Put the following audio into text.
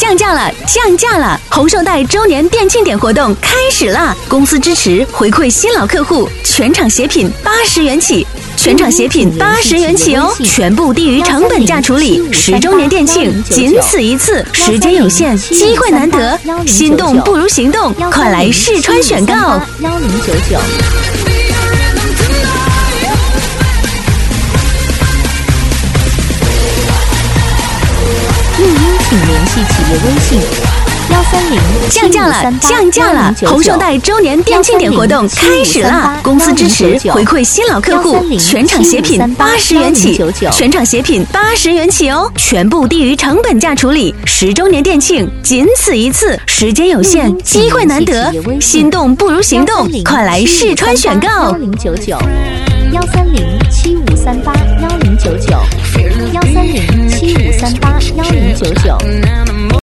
降价了，降价了！红寿代周年店庆点活动开始啦！公司支持回馈新老客户，全场鞋品80元起，全场鞋品80元起哦，全部低于成本价处理。10周年店庆，仅此一次，时间有限，机会难得，心动不如行动，快来试穿选购。 1099。录音请联系企业微信130。 降价了，降价了！红寿代周年店庆点活动开始啦！公司支持回馈新老客户，全场鞋品80元起，全场鞋品80元起哦，全部低于成本价处理。10周年店庆，仅此一次，时间有限，机会难得，心动不如行动，快来试穿选购。 1099。13075381099，13075381099。